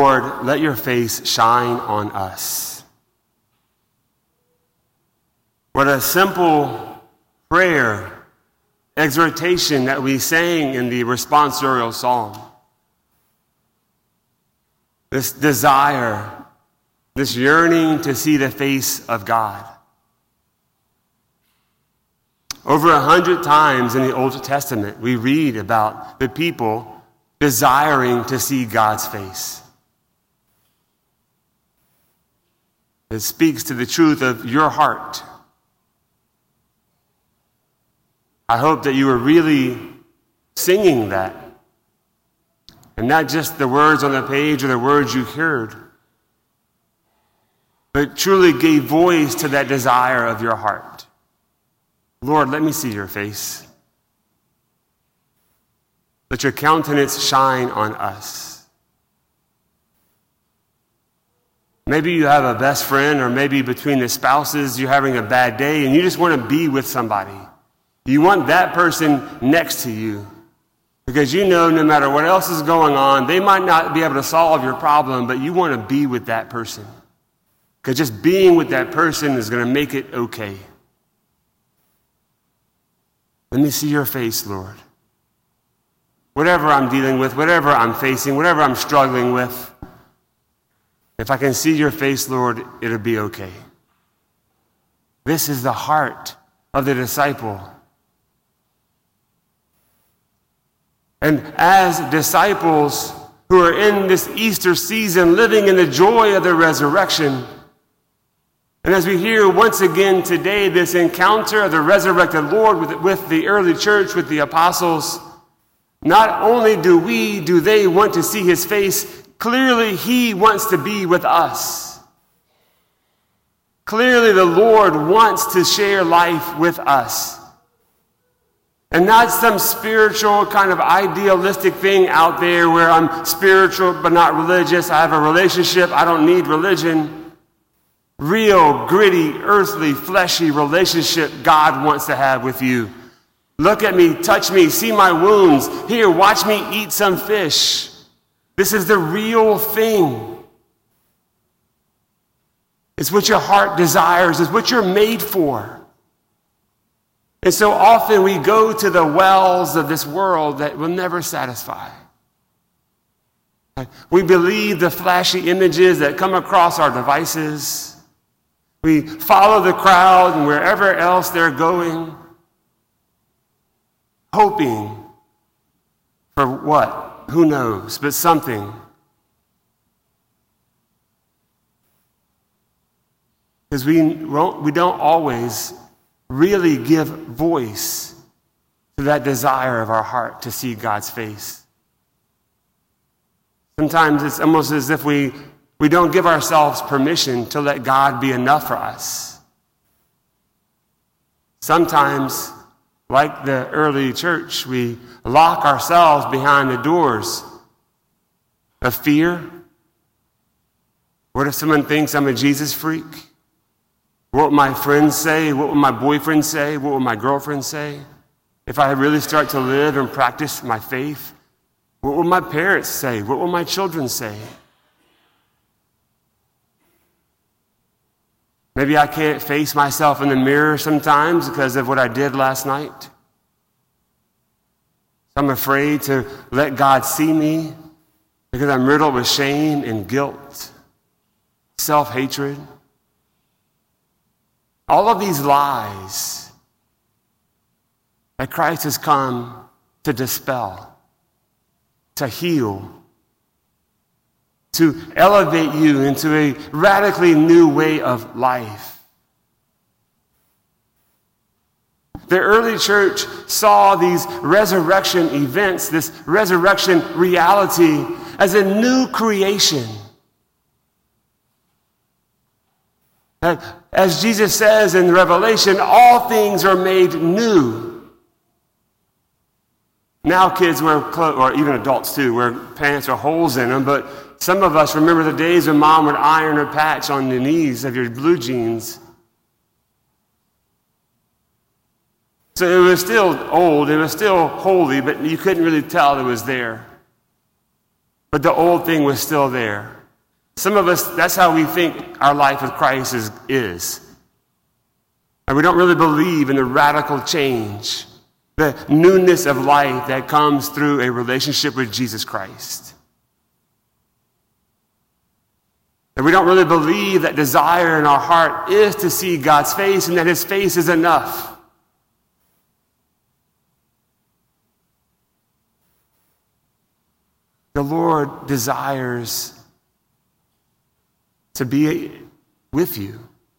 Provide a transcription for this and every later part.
Lord, let your face shine on us. What a simple prayer, exhortation that we sang in the responsorial psalm. This desire, this yearning to see the face of God. Over 100 times in the Old Testament, we read about the people desiring to see God's face. It speaks to the truth of your heart. I hope that you were really singing that. And not just the words on the page or the words you heard, but truly gave voice to that desire of your heart. Lord, let me see your face. Let your countenance shine on us. Maybe you have a best friend, or maybe between the spouses you're having a bad day and you just want to be with somebody. You want that person next to you because you know no matter what else is going on, they might not be able to solve your problem, but you want to be with that person because just being with that person is going to make it okay. Let me see your face, Lord. Whatever I'm dealing with, whatever I'm facing, whatever I'm struggling with, if I can see your face, Lord, it'll be okay. This is the heart of the disciple. And as disciples who are in this Easter season, living in the joy of the resurrection, and as we hear once again today this encounter of the resurrected Lord with the early church, with the apostles, not only do they want to see his face, clearly he wants to be with us. Clearly the Lord wants to share life with us. And not some spiritual kind of idealistic thing out there where I'm spiritual but not religious. I have a relationship, I don't need religion. Real, gritty, earthly, fleshy relationship God wants to have with you. Look at me, touch me, see my wounds. Here, watch me eat some fish. This is the real thing. It's what your heart desires. It's what you're made for. And so often we go to the wells of this world that will never satisfy. We believe the flashy images that come across our devices. We follow the crowd and wherever else they're going, hoping for what? Who knows? But something. Because we don't always really give voice to that desire of our heart to see God's face. Sometimes it's almost as if we don't give ourselves permission to let God be enough for us. Sometimes, like the early church, we lock ourselves behind the doors of fear. What if someone thinks I'm a Jesus freak? What will my friends say? What will my boyfriend say? What will my girlfriend say? If I really start to live and practice my faith, what will my parents say? What will my children say? Maybe I can't face myself in the mirror sometimes because of what I did last night. I'm afraid to let God see me because I'm riddled with shame and guilt, self-hatred. All of these lies that Christ has come to dispel, to heal, to elevate you into a radically new way of life. The early church saw these resurrection events, this resurrection reality, as a new creation. As Jesus says in Revelation, all things are made new. Now kids wear clothes, or even adults too, wear pants with holes in them, but some of us remember the days when mom would iron a patch on the knees of your blue jeans. So it was still old, it was still holy, but you couldn't really tell it was there. but the old thing was still there. Some of us, that's how we think our life with Christ is. And we don't really believe in the radical change, the newness of life that comes through a relationship with Jesus Christ. And we don't really believe that desire in our heart is to see God's face and that his face is enough. The Lord desires to be with you.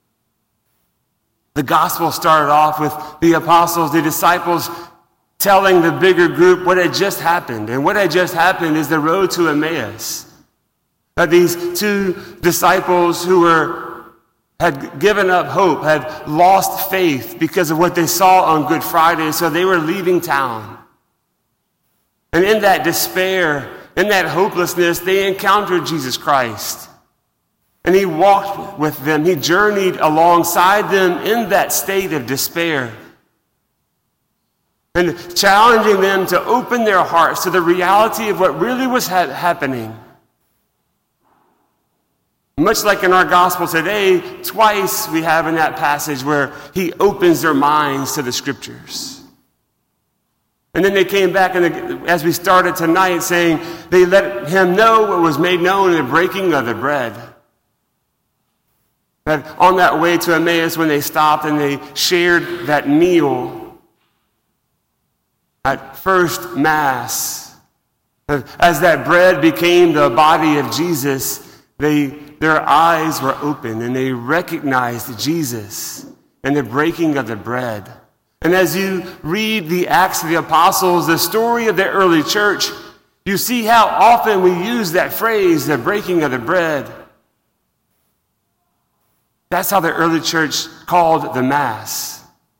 The gospel started off with the apostles, the disciples, telling the bigger group what had just happened. And what had just happened is the road to Emmaus. That these two disciples who had given up hope, had lost faith because of what they saw on Good Friday, so they were leaving town. And in that despair, in that hopelessness, they encountered Jesus Christ. And he walked with them. He journeyed alongside them in that state of despair. And challenging them to open their hearts to the reality of what really was happening. Much like in our gospel today, twice we have in that passage where he opens their minds to the scriptures. And then they came back, and as we started tonight, saying they let him know what was made known in the breaking of the bread. That on that way to Emmaus, when they stopped and they shared that meal at first Mass, as that bread became the body of Jesus, their eyes were open and they recognized Jesus and the breaking of the bread. And as you read the Acts of the Apostles, the story of the early church, you see how often we use that phrase, the breaking of the bread. That's how the early church called the Mass.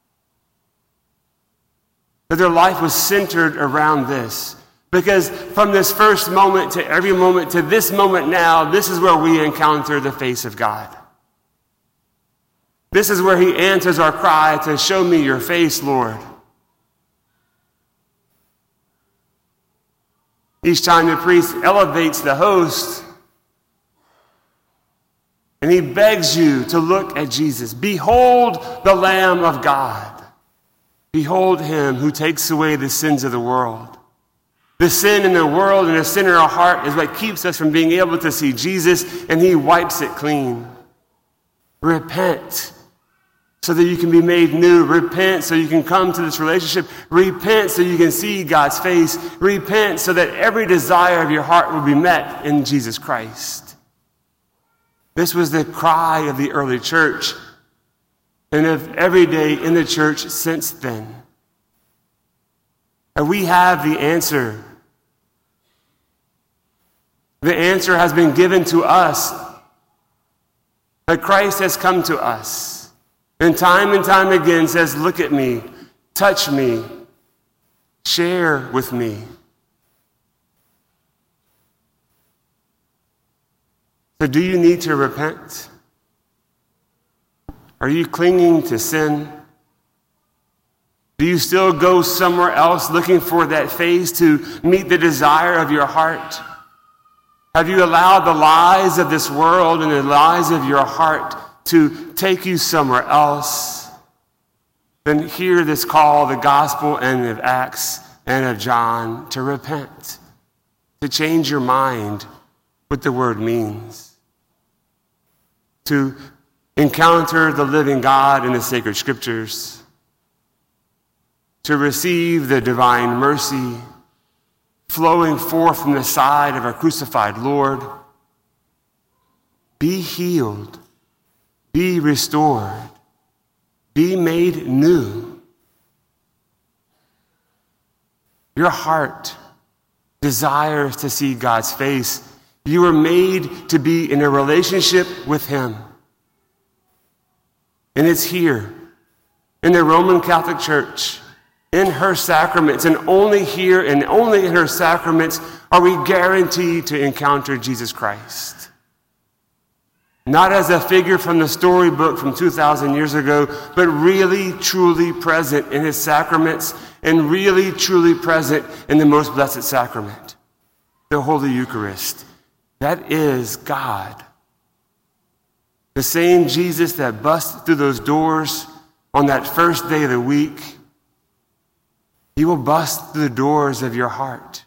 That their life was centered around this. Because from this first moment to every moment to this moment now, this is where we encounter the face of God. This is where he answers our cry to show me your face, Lord. Each time the priest elevates the host, and he begs you to look at Jesus. Behold the Lamb of God. Behold him who takes away the sins of the world. The sin in the world and the sin in our heart is what keeps us from being able to see Jesus, and he wipes it clean. Repent so that you can be made new. Repent so you can come to this relationship. Repent so you can see God's face. Repent so that every desire of your heart will be met in Jesus Christ. This was the cry of the early church and of every day in the church since then. And we have the answer. The answer has been given to us. That Christ has come to us. And time again says, look at me, touch me, share with me. So do you need to repent? Are you clinging to sin? Do you still go somewhere else looking for that face to meet the desire of your heart? Have you allowed the lies of this world and the lies of your heart to take you somewhere else? Then hear this call, the gospel and of Acts and of John, to repent, to change your mind what the word means, to encounter the living God in the sacred scriptures, to receive the divine mercy flowing forth from the side of our crucified Lord. Be healed. Be restored. Be made new. Your heart desires to see God's face. You were made to be in a relationship with him. And it's here, in the Roman Catholic Church, in her sacraments, and only here and only in her sacraments are we guaranteed to encounter Jesus Christ. Not as a figure from the storybook from 2,000 years ago, but really, truly present in his sacraments and really, truly present in the most blessed sacrament. the Holy Eucharist. That is God. The same Jesus that busted through those doors on that first day of the week, he will bust through the doors of your heart.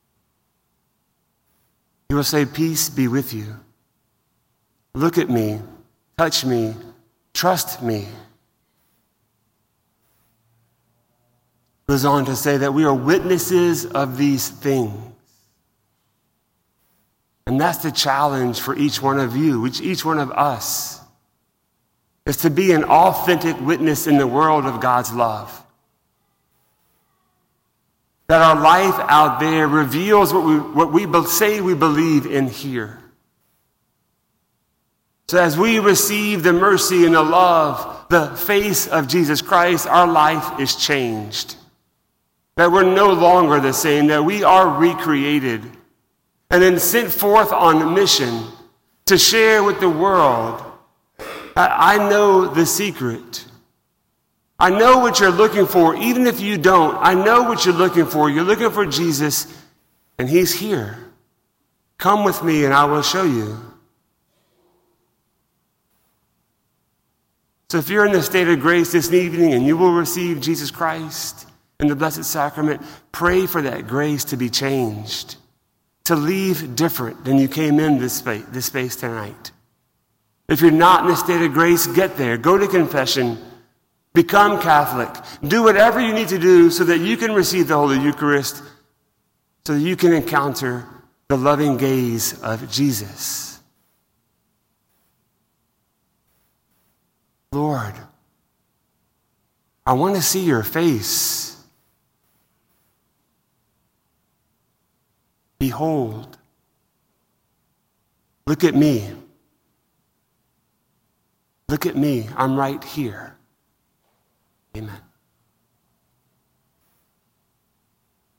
He will say, peace be with you. Look at me, touch me, trust me. Goes on to say that we are witnesses of these things. And that's the challenge for each one of you, each one of us, is to be an authentic witness in the world of God's love. That our life out there reveals what we say we believe in here. So as we receive the mercy and the love, the face of Jesus Christ, our life is changed. That we're no longer the same, that we are recreated and then sent forth on a mission to share with the world. I know the secret. I know what you're looking for. Even if you don't, I know what you're looking for. You're looking for Jesus, and he's here. Come with me, and I will show you. So if you're in the state of grace this evening and you will receive Jesus Christ in the Blessed Sacrament, pray for that grace to be changed, to leave different than you came in this space tonight. If you're not in the state of grace, get there. Go to confession. Become Catholic. Do whatever you need to do so that you can receive the Holy Eucharist, so that you can encounter the loving gaze of Jesus. Lord, I want to see your face. Behold, look at me. Look at me. I'm right here. Amen.